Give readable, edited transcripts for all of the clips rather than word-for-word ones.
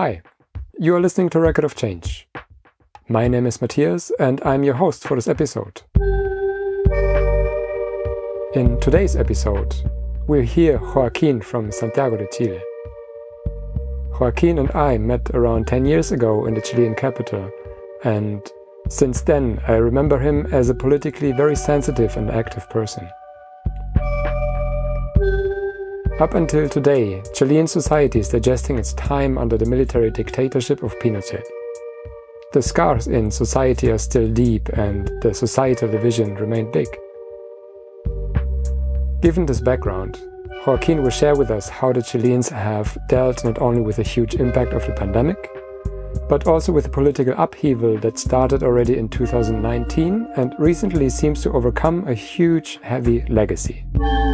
Hi, you are listening to Record of Change. My name is Matthias and I'm your host for this episode. In today's episode, we'll hear Joaquin from Santiago de Chile. Joaquin and I met around 10 years ago in the Chilean capital, and since then I remember him as a politically very sensitive and active person. Up until today, Chilean society is digesting its time under the military dictatorship of Pinochet. The scars in society are still deep and the societal division remain big. Given this background, Joaquin will share with us how the Chileans have dealt not only with the huge impact of the pandemic, but also with the political upheaval that started already in 2019 and recently seems to overcome a huge, heavy legacy.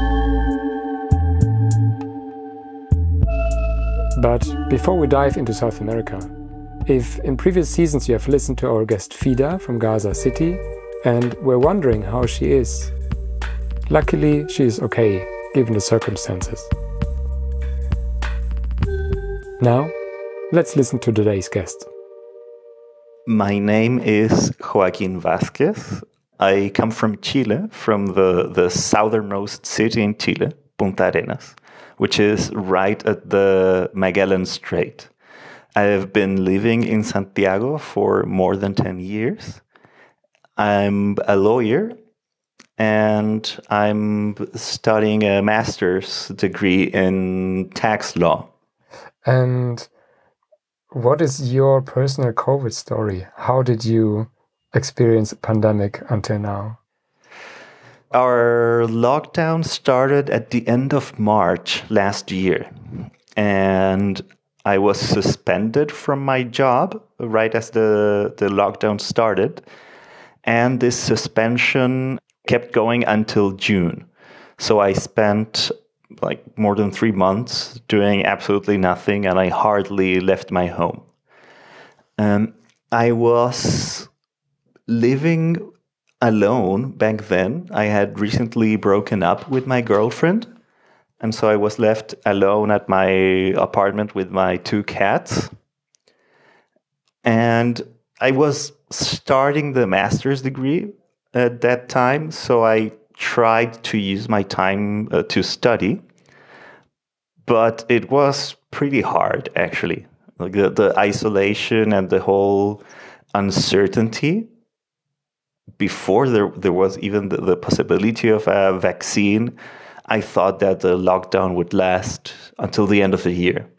But before we dive into South America, if in previous seasons you have listened to our guest Fida from Gaza City and were wondering how she is, luckily she is okay, given the circumstances. Now, let's listen to today's guest. My name is Joaquin Vázquez. I come from Chile, from the southernmost city in Chile, Punta Arenas, which is right at the Magellan Strait. I have been living in Santiago for more than 10 years. I'm a lawyer and I'm studying a master's degree in tax law. And what is your personal COVID story? How did you experience the pandemic until now? Our lockdown started at the end of March last year, and I was suspended from my job right as the lockdown started, and this suspension kept going until June. So I spent like more than 3 months doing absolutely nothing, and I hardly left my home. I was living alone back then. I had recently broken up with my girlfriend, and so I was left alone at my apartment with my 2 cats. And I was starting the master's degree at that time, so I tried to use my time to study, but it was pretty hard, actually. Like the isolation and the whole uncertainty. Before there was even the possibility of a vaccine, I thought that the lockdown would last until the end of the year.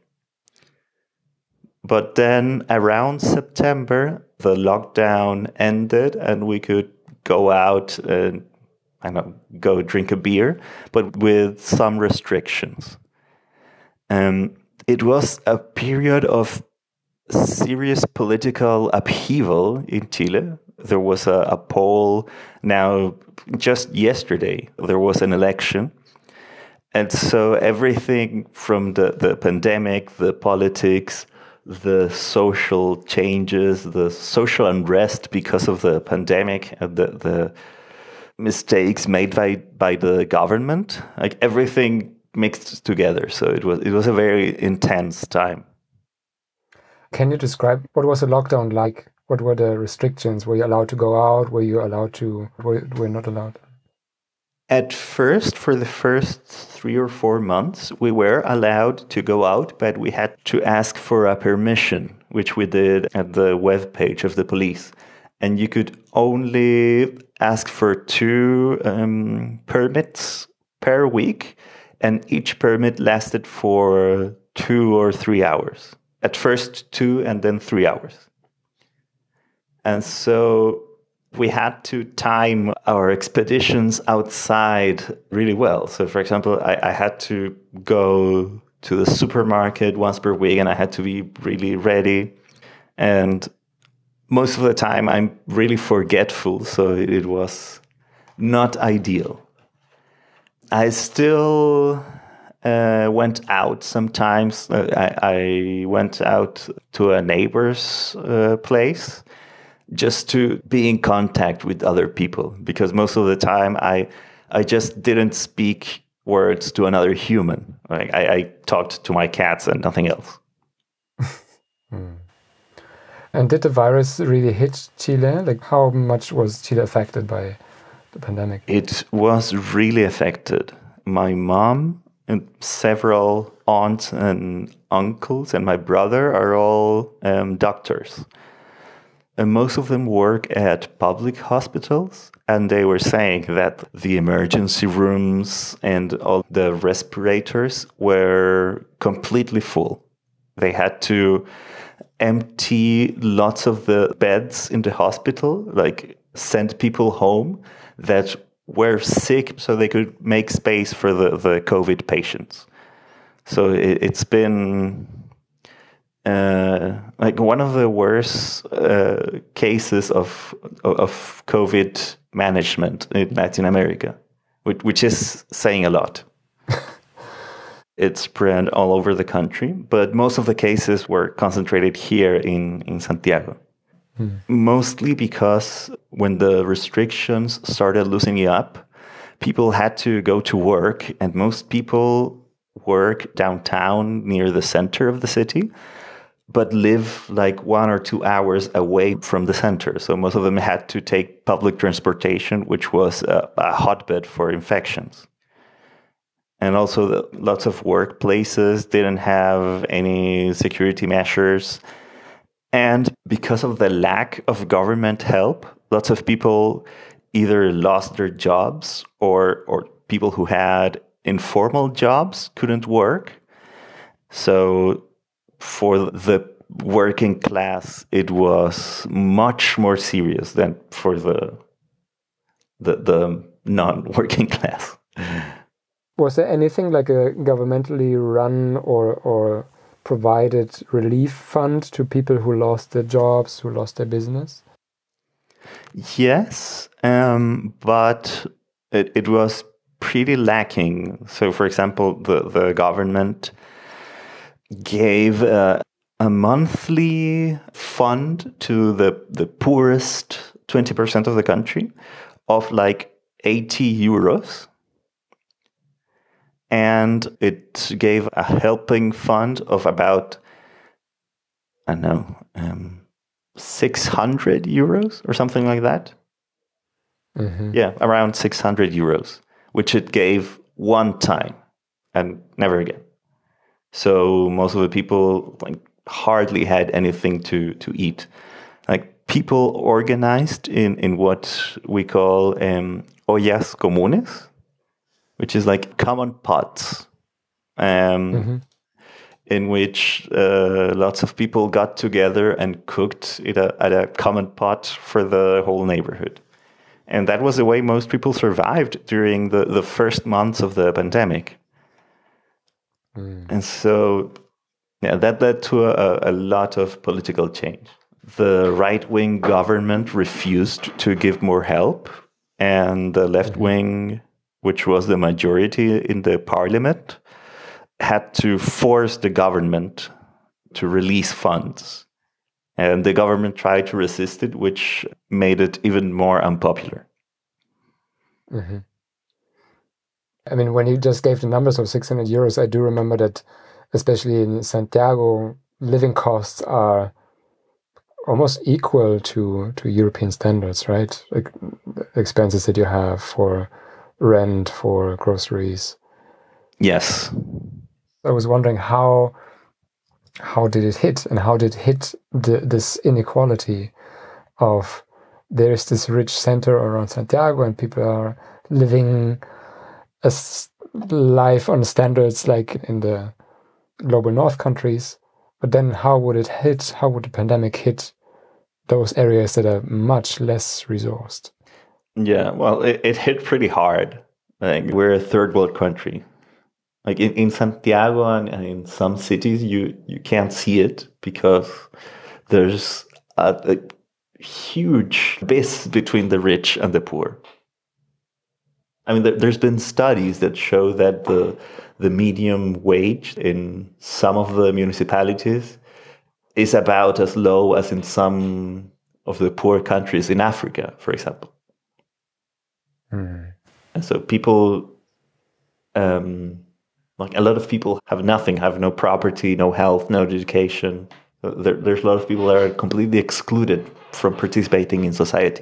But then around September, the lockdown ended and we could go out and go drink a beer, but with some restrictions. It was a period of serious political upheaval in Chile. There was a poll now, just yesterday, there was an election. And so everything from the pandemic, the politics, the social changes, the social unrest because of the pandemic, and the mistakes made by the government, like everything mixed together. So it was a very intense time. Can you describe what was the lockdown like? What were the restrictions? Were you allowed to go out? Were you not allowed? At first, for the first 3 or 4 months, we were allowed to go out, but we had to ask for a permission, which we did at the web page of the police. And you could only ask for 2 permits per week, and each permit lasted for 2 or 3 hours. At first 2 and then 3 hours. And so we had to time our expeditions outside really well. So, for example, I had to go to the supermarket once per week and I had to be really ready. And most of the time I'm really forgetful, so it was not ideal. I still went out sometimes. I went out to a neighbor's place just to be in contact with other people, because most of the time I just didn't speak words to another human. Like I talked to my cats and nothing else. And did the virus really hit Chile? Like, how much was Chile affected by the pandemic? It was really affected. My mom and several aunts and uncles and my brother are all doctors. And most of them work at public hospitals. And they were saying that the emergency rooms and all the respirators were completely full. They had to empty lots of the beds in the hospital, like send people home that were sick so they could make space for the COVID patients. So it's been like one of the worst cases of COVID management in Latin America, which is saying a lot. It's spread all over the country, but most of the cases were concentrated here in Santiago. Mostly because when the restrictions started loosening up, people had to go to work, and most people work downtown near the center of the city, but live like 1 or 2 hours away from the center. So most of them had to take public transportation, which was a hotbed for infections. And also lots of workplaces didn't have any security measures. And because of the lack of government help, lots of people either lost their jobs or people who had informal jobs couldn't work. So for the working class, it was much more serious than for the non-working class. Was there anything like a governmentally run or provided relief fund to people who lost their jobs, who lost their business? Yes, but it was pretty lacking. So, for example, the government gave a monthly fund to the poorest 20% of the country of like 80 euros. And it gave a helping fund of about, I don't know, 600 euros or something like that. Mm-hmm. Yeah, around 600 euros, which it gave one time and never again. So most of the people like hardly had anything to eat. Like people organized in what we call ollas comunes, which is like common pots, in which lots of people got together and cooked at a common pot for the whole neighborhood. And that was the way most people survived during the first months of the pandemic. And so, yeah, that led to a lot of political change. The right-wing government refused to give more help, and the left-wing, which was the majority in the parliament, had to force the government to release funds. And the government tried to resist it, which made it even more unpopular. Mm-hmm. I mean, when you just gave the numbers of 600 euros, I do remember that, especially in Santiago, living costs are almost equal to European standards, right? Like the expenses that you have for rent, for groceries. Yes. I was wondering how did it hit, and how did it hit this inequality of there's this rich center around Santiago and people are living a life on standards like in the global north countries, but then how would the pandemic hit those areas that are much less resourced? Yeah, well, it hit pretty hard. Like, we're a third world country. Like in Santiago and in some cities, you can't see it because there's a huge abyss between the rich and the poor. I mean, there's been studies that show that the medium wage in some of the municipalities is about as low as in some of the poor countries in Africa, for example. And so people, like a lot of people have nothing, have no property, no health, no education. There's a lot of people that are completely excluded from participating in society.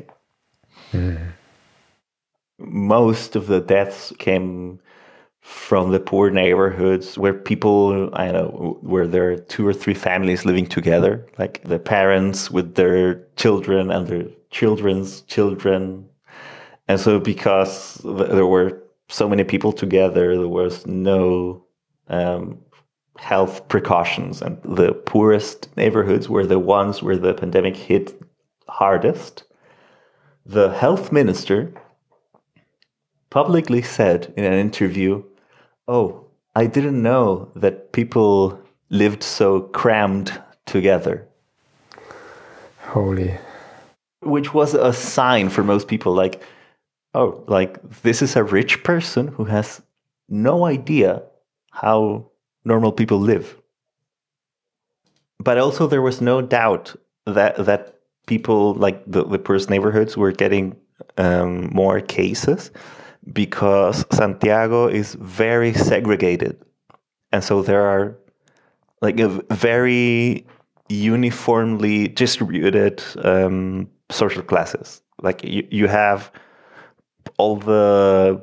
Most of the deaths came from the poor neighborhoods where people, I don't know, where there are 2 or 3 families living together, like the parents with their children and their children's children. And so because there were so many people together, there was no health precautions. And the poorest neighborhoods were the ones where the pandemic hit hardest. The health minister publicly said in an interview, "Oh, I didn't know that people lived so crammed together." Holy. Which was a sign for most people, like, oh, like this is a rich person who has no idea how normal people live. But also there was no doubt that people, like the poorest neighborhoods, were getting more cases, because Santiago is very segregated. And so there are like a very uniformly distributed social classes. Like you have all the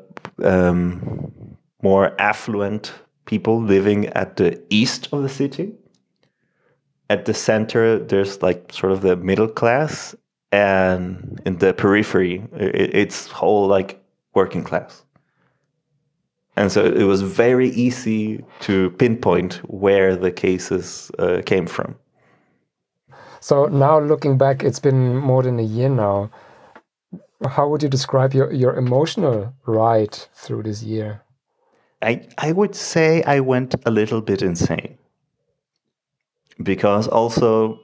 more affluent people living at the east of the city. At the center, there's like sort of the middle class, and in the periphery, it's whole like working class. And so it was very easy to pinpoint where the cases came from. So now looking back, it's been more than a year now. How would you describe your emotional ride through this year? I would say I went a little bit insane. Because also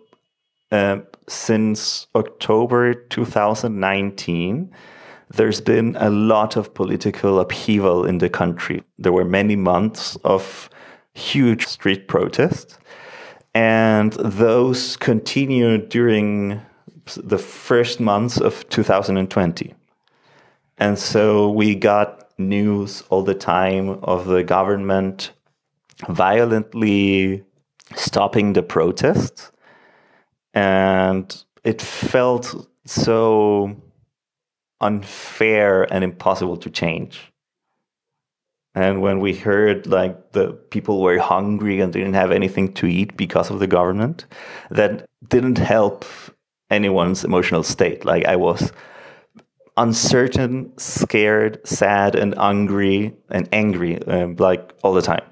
since October 2019, there's been a lot of political upheaval in the country. There were many months of huge street protests, and those continued during the first months of 2020. And so we got news all the time of the government violently stopping the protests, and it felt so unfair and impossible to change. And when we heard like the people were hungry and didn't have anything to eat because of the government, that didn't help anyone's emotional state. Like I was uncertain, scared, sad, and angry, like all the time.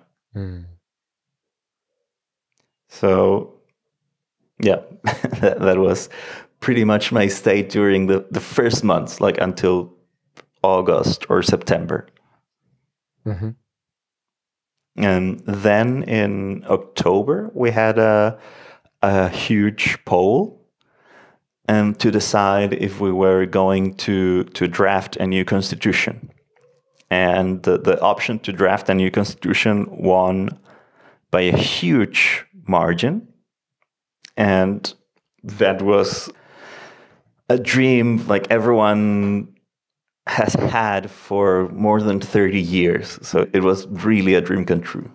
So, yeah, that was pretty much my state during the first months, like until August or September. Mm-hmm. And then in October, we had a huge poll to decide if we were going to draft a new constitution. And the option to draft a new constitution won by a huge margin. And that was a dream like everyone has had for more than 30 years. So it was really a dream come true.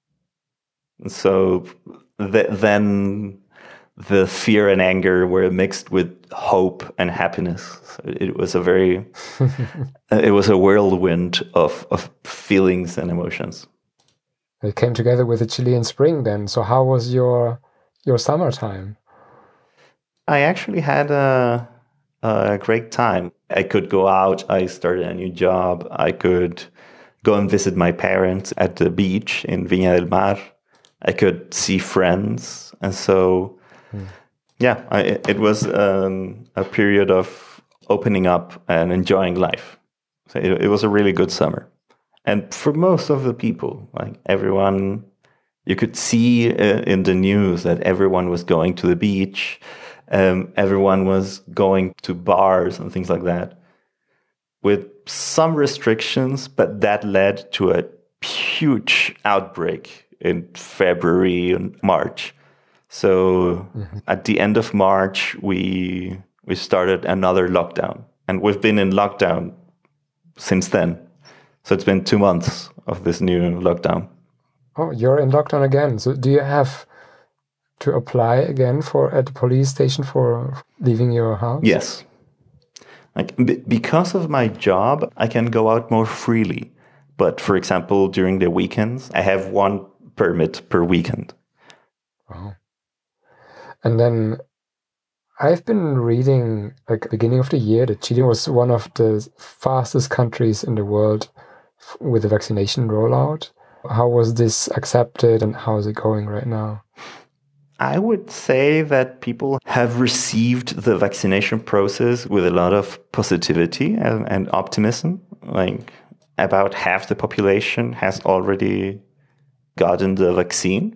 So then the fear and anger were mixed with hope and happiness. So it was a very, it was a whirlwind of feelings and emotions. It came together with the Chilean spring then. So how was your summertime? I actually had a great time. I could go out. I started a new job. I could go and visit my parents at the beach in Viña del Mar. I could see friends. And so, yeah, it was a period of opening up and enjoying life. So it was a really good summer. And for most of the people, like everyone, you could see in the news that everyone was going to the beach. Everyone was going to bars and things like that, with some restrictions, but that led to a huge outbreak in February and March. So at the end of March, we started another lockdown, and we've been in lockdown since then. So it's been 2 months of this new lockdown. Oh, you're in lockdown again. So do you have to apply again at the police station for leaving your house? Yes. Like because of my job, I can go out more freely. But for example, during the weekends, I have one permit per weekend. Wow. And then I've been reading, like, beginning of the year, that Chile was one of the fastest countries in the world with the vaccination rollout. How was this accepted and how is it going right now? I would say that people have received the vaccination process with a lot of positivity and optimism. Like about half the population has already gotten the vaccine.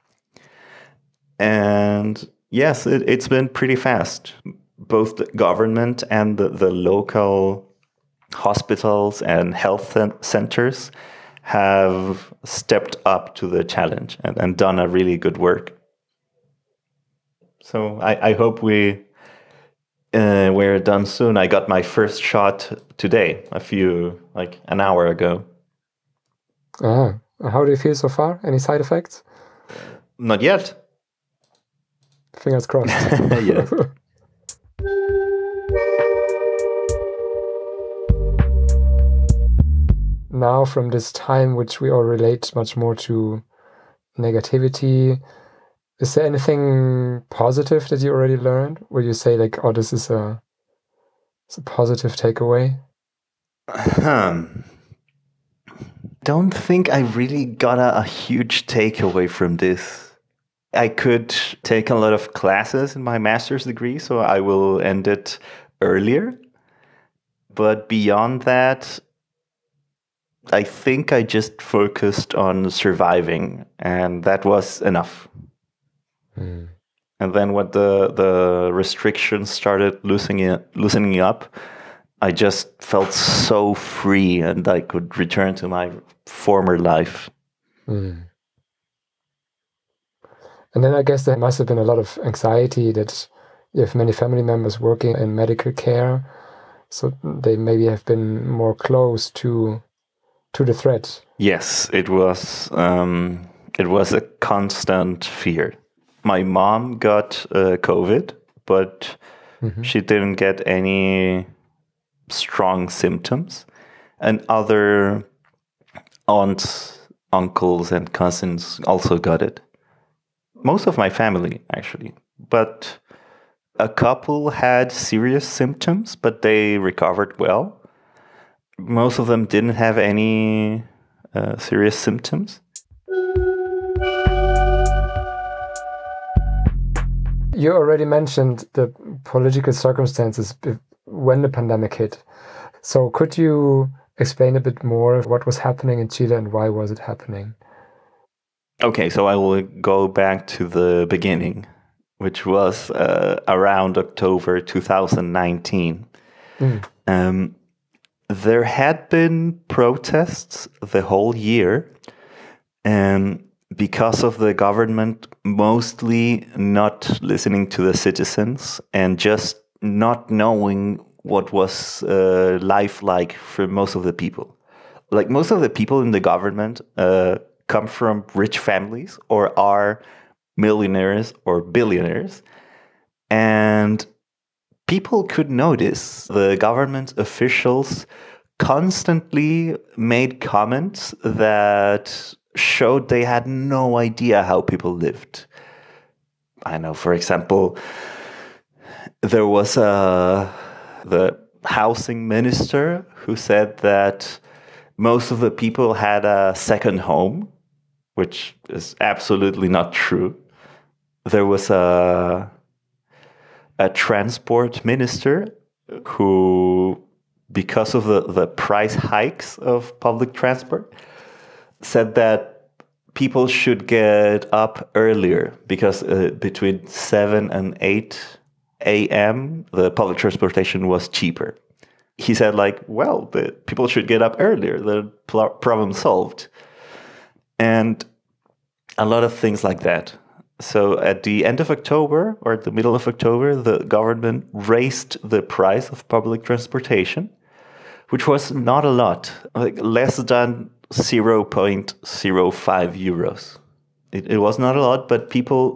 And yes, it's been pretty fast. Both the government and the local hospitals and health centers have stepped up to the challenge and done a really good work. So I hope we're done soon. I got my first shot today, an hour ago. How do you feel so far? Any side effects? Not yet. Fingers crossed. Yes. Now, from this time, which we all relate much more to negativity, is there anything positive that you already learned? Where you say, like, oh, this is a positive takeaway? Don't think I really got a huge takeaway from this. I could take a lot of classes in my master's degree, so I will end it earlier. But beyond that, I think I just focused on surviving, and that was enough. Mm. And then when the restrictions started loosening up, I just felt so free, and I could return to my former life. Mm. And then I guess there must have been a lot of anxiety that you have many family members working in medical care, so they maybe have been more close to the threat. Yes, it was a constant fear. My mom got COVID, but she didn't get any strong symptoms. And other aunts, uncles, and cousins also got it. Most of my family, actually. But a couple had serious symptoms, but they recovered well. Most of them didn't have any serious symptoms. You already mentioned the political circumstances when the pandemic hit. So could you explain a bit more what was happening in Chile and why was it happening? Okay, so I will go back to the beginning, which was around October 2019. There had been protests the whole year because of the government mostly not listening to the citizens and just not knowing what was life like for most of the people. Like most of the people in the government come from rich families or are millionaires or billionaires. And people could notice the government officials constantly made comments that showed they had no idea how people lived. I know, for example, there was the housing minister who said that most of the people had a second home, which is absolutely not true. There was a transport minister who, because of the price hikes of public transport, said that people should get up earlier because between 7 and 8 a.m., the public transportation was cheaper. He said, the people should get up earlier. The problem solved. And a lot of things like that. So at the end of October or at the middle of October, the government raised the price of public transportation, which was not a lot, less than 0.05 euros. It was not a lot, but people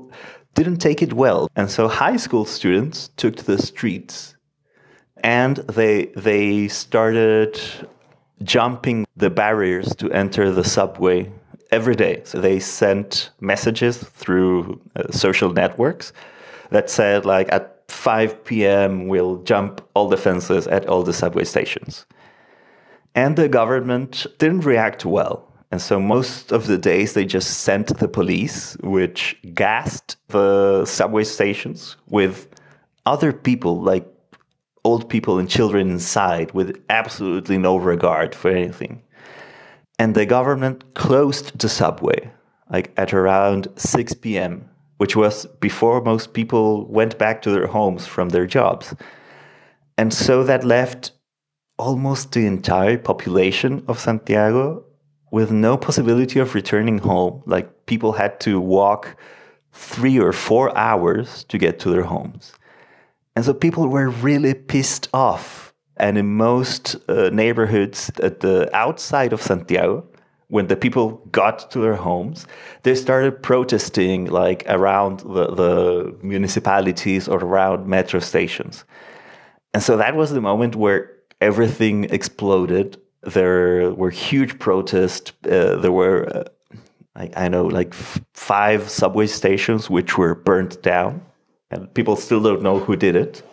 didn't take it well. And so high school students took to the streets and they started jumping the barriers to enter the subway every day. So they sent messages through social networks that said, like, at 5 p.m. we'll jump all the fences at all the subway stations. And the government didn't react well. And so most of the days they just sent the police, which gassed the subway stations with other people, like old people and children inside, with absolutely no regard for anything. And the government closed the subway, like at around 6 p.m., which was before most people went back to their homes from their jobs. And so that left almost the entire population of Santiago with no possibility of returning home. Like, people had to walk 3 or 4 hours to get to their homes. And so people were really pissed off. And in most neighborhoods at the outside of Santiago, when the people got to their homes, they started protesting, like, around the municipalities or around metro stations. And so that was the moment where everything exploded. There were huge protests. There were, I know, like 5 subway stations which were burnt down. And people still don't know who did it.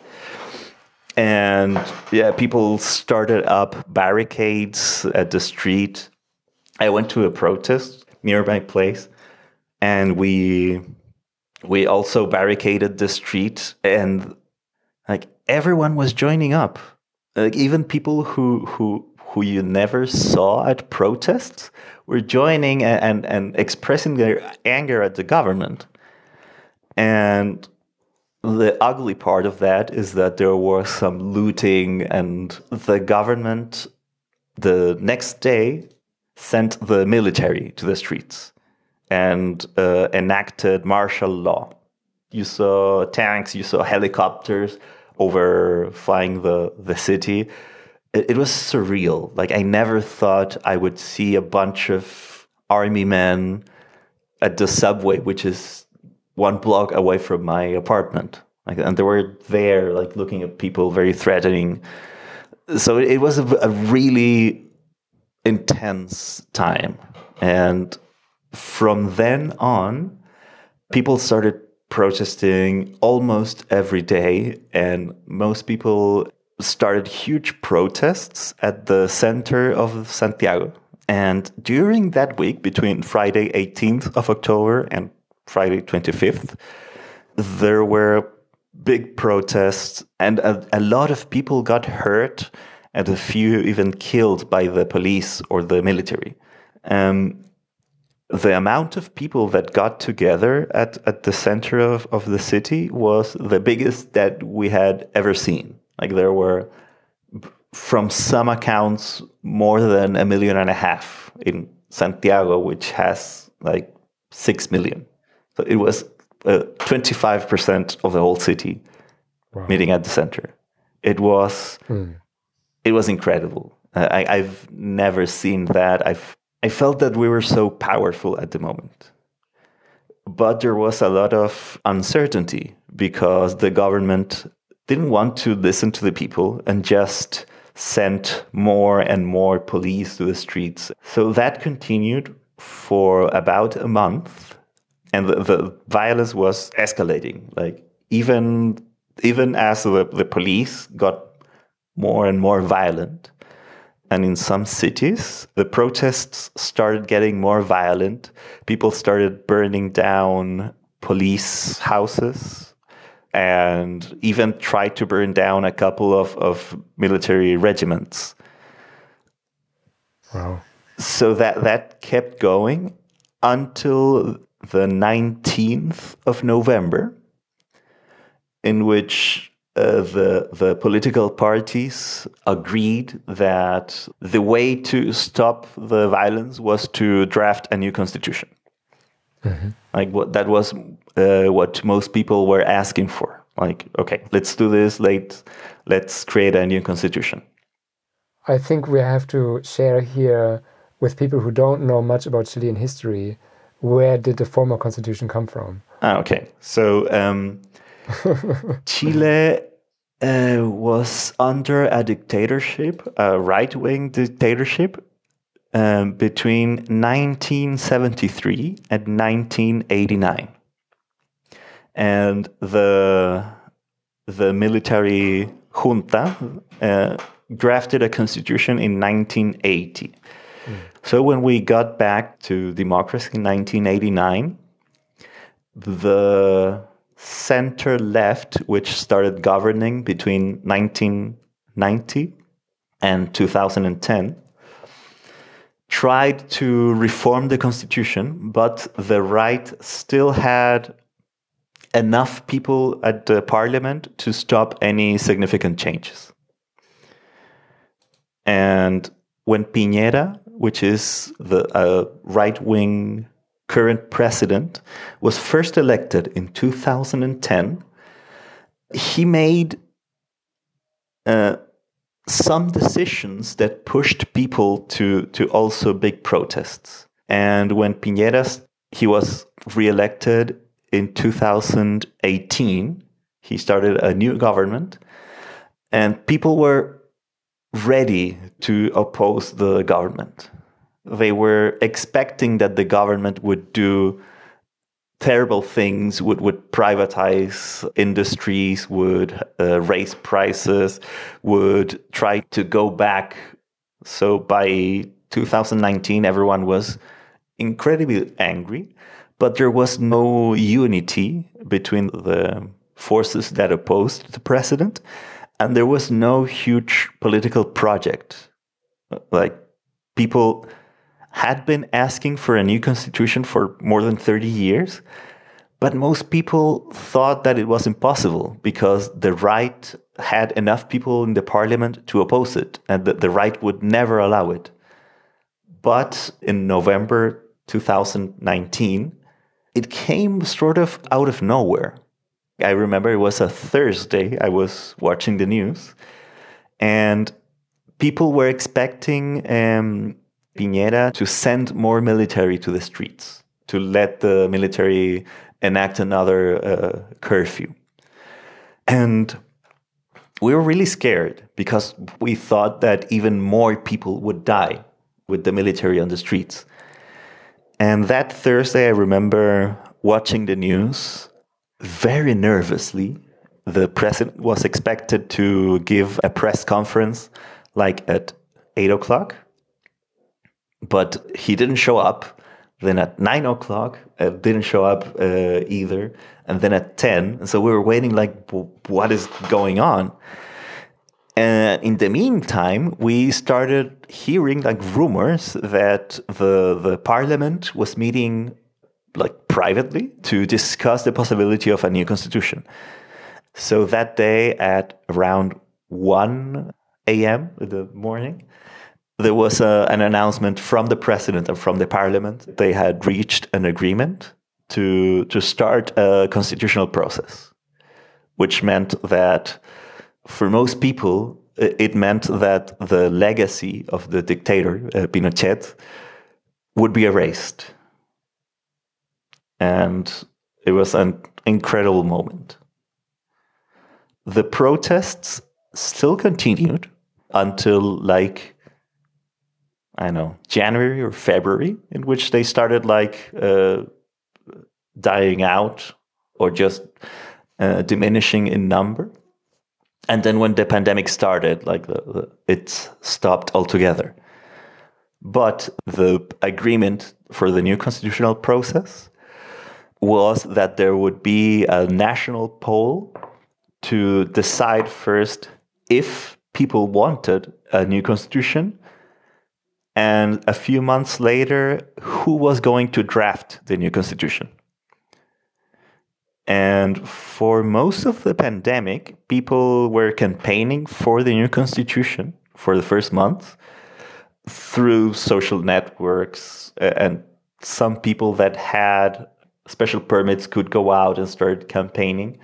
And yeah, people started up barricades at the street. I went to a protest near my place, and we also barricaded the street, and like everyone was joining up. Like, even people who you never saw at protests were joining and expressing their anger at the government. And the ugly part of that is that there was some looting, and the government the next day sent the military to the streets and enacted martial law. You saw tanks, you saw helicopters overflying the city. It was surreal. Like, I never thought I would see a bunch of army men at the subway, which is 1 block away from my apartment. Like, and they were there, like, looking at people, very threatening. So it was a really intense time. And from then on, people started protesting almost every day, and most people started huge protests at the center of Santiago. And during that week, between Friday 18th of October and Friday 25th, there were big protests, and a lot of people got hurt, and a few even killed by the police or the military. The amount of people that got together at the center of the city was the biggest that we had ever seen. Like, there were, from some accounts, more than 1.5 million in Santiago, which has like 6 million. So it was 25% of the whole city meeting at the center. It was incredible. I've never seen that. I felt that we were so powerful at the moment. But there was a lot of uncertainty because the government didn't want to listen to the people and just sent more and more police to the streets. So that continued for about a month, and the violence was escalating. Like, even as the police got more and more violent. And in some cities, the protests started getting more violent. People started burning down police houses and even tried to burn down a couple of military regiments. Wow. So that kept going until the 19th of November, in which the political parties agreed that the way to stop the violence was to draft a new constitution. Mm-hmm. Like, that was what most people were asking for. Like, okay, let's do this. Let's create a new constitution. I think we have to share here with people who don't know much about Chilean history, where did the former constitution come from? Okay. So Chile was under a dictatorship, a right-wing dictatorship, between 1973 and 1989. And the military junta drafted a constitution in 1980. So when we got back to democracy in 1989, the center left, which started governing between 1990 and 2010, tried to reform the constitution, but the right still had enough people at the parliament to stop any significant changes. And when Piñera, which is the right-wing current president, was first elected in 2010, he made some decisions that pushed people to also big protests. And when Piñera, he was reelected in 2018, he started a new government, and people were ready to oppose the government. They were expecting that the government would do terrible things, would privatize industries, would raise prices, would try to go back. So by 2019, everyone was incredibly angry, but there was no unity between the forces that opposed the president, and there was no huge political project. Like, people had been asking for a new constitution for more than 30 years, but most people thought that it was impossible because the right had enough people in the parliament to oppose it, and that the right would never allow it. But in November 2019, it came sort of out of nowhere. I remember it was a Thursday. I was watching the news, and people were expecting Piñera to send more military to the streets, to let the military enact another curfew. And we were really scared because we thought that even more people would die with the military on the streets. And that Thursday, I remember watching the news very nervously. The president was expected to give a press conference like at 8 o'clock, but he didn't show up. Then at 9 o'clock, didn't show up either. And then at 10. So we were waiting like, what is going on? And in the meantime, we started hearing like rumors that the parliament was meeting like privately to discuss the possibility of a new constitution. So that day at around 1 a.m. in the morning, there was an announcement from the president and from the parliament. They had reached an agreement to start a constitutional process, which meant that for most people, it meant that the legacy of the dictator, Pinochet, would be erased. And it was an incredible moment. The protests still continued until like, I don't know, January or February, in which they started like dying out or just diminishing in number. And then when the pandemic started, like it stopped altogether. But the agreement for the new constitutional process was that there would be a national poll to decide first if people wanted a new constitution, and a few months later, who was going to draft the new constitution. And for most of the pandemic, people were campaigning for the new constitution for the first month through social networks, and some people that had special permits could go out and start campaigning.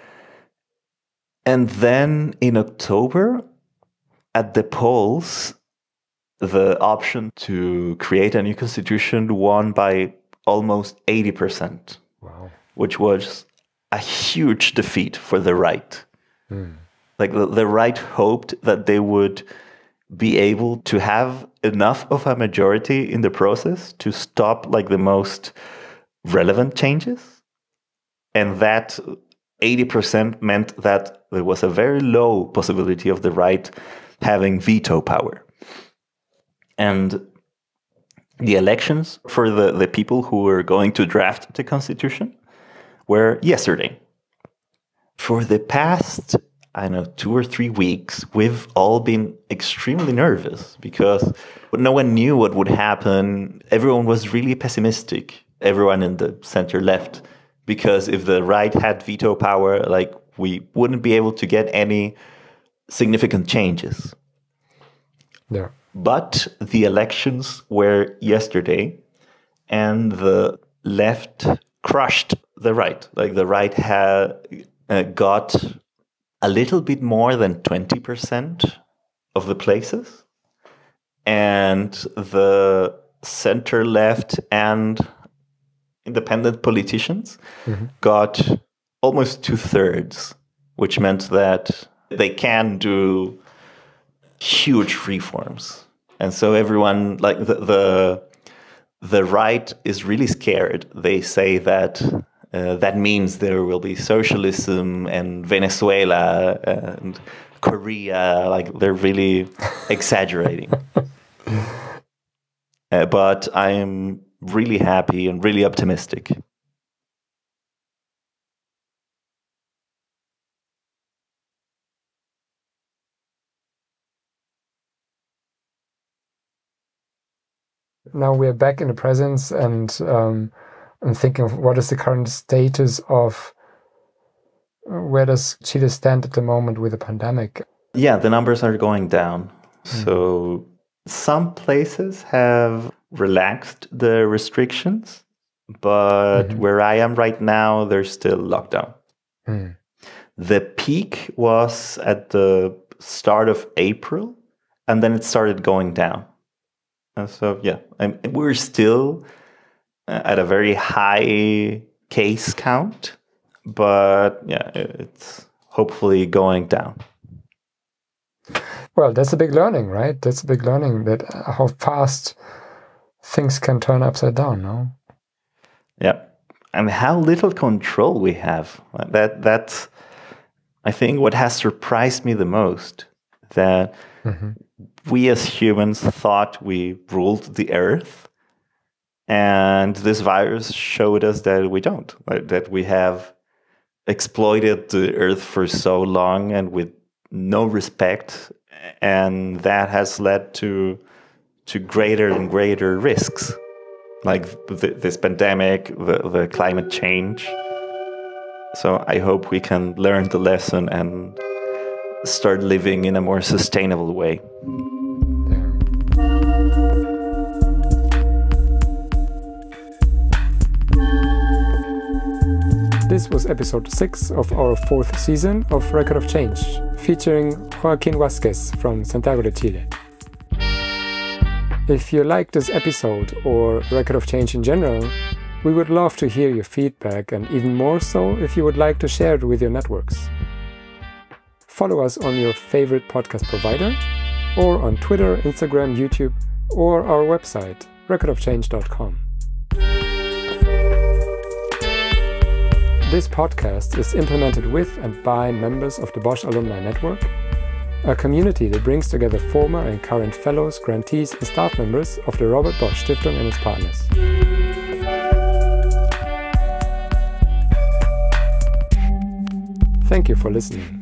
And then in October, at the polls, the option to create a new constitution won by almost 80%. Wow. which was a huge defeat for the right. Like the right hoped that they would be able to have enough of a majority in the process to stop like the most relevant changes. And that 80% meant that there was a very low possibility of the right having veto power. And the elections for the people who were going to draft the constitution were yesterday. For the past, 2 or 3 weeks, we've all been extremely nervous because no one knew what would happen. Everyone was really pessimistic, everyone in the center left, because if the right had veto power, like we wouldn't be able to get any significant changes. Yeah. But the elections were yesterday, and the left crushed the right. Like the right had got a little bit more than 20% of the places, and the center left and independent politicians got almost 2/3, which meant that they can do huge reforms. And so everyone, like the right is really scared. They say that that means there will be socialism and Venezuela and Korea. Like they're really exaggerating. But I am really happy and really optimistic. Now we're back in the present, and I'm thinking of what is the current status of where does Chile stand at the moment with the pandemic? Yeah, the numbers are going down. So some places have relaxed the restrictions, but where I am right now, there's still lockdown. The peak was at the start of April, and then it started going down. And so, yeah, we're still at a very high case count, but yeah, it's hopefully going down. Well, that's a big learning, right? That's a big learning, that how fast things can turn upside down, no? Yeah, and how little control we have. That's, I think, what has surprised me the most, that we as humans thought we ruled the earth, and this virus showed us that we don't, that we have exploited the earth for so long and with no respect, and that has led to greater and greater risks, like this pandemic, the climate change. So I hope we can learn the lesson and start living in a more sustainable way. This was episode 6 of our 4th season of Record of Change, featuring Joaquin Vázquez from Santiago de Chile. If you like this episode or Record of Change in general, we would love to hear your feedback, and even more so if you would like to share it with your networks. Follow us on your favorite podcast provider, or on Twitter, Instagram, YouTube, or our website, recordofchange.com. This podcast is implemented with and by members of the Bosch Alumni Network, a community that brings together former and current fellows, grantees, and staff members of the Robert Bosch Stiftung and its partners. Thank you for listening.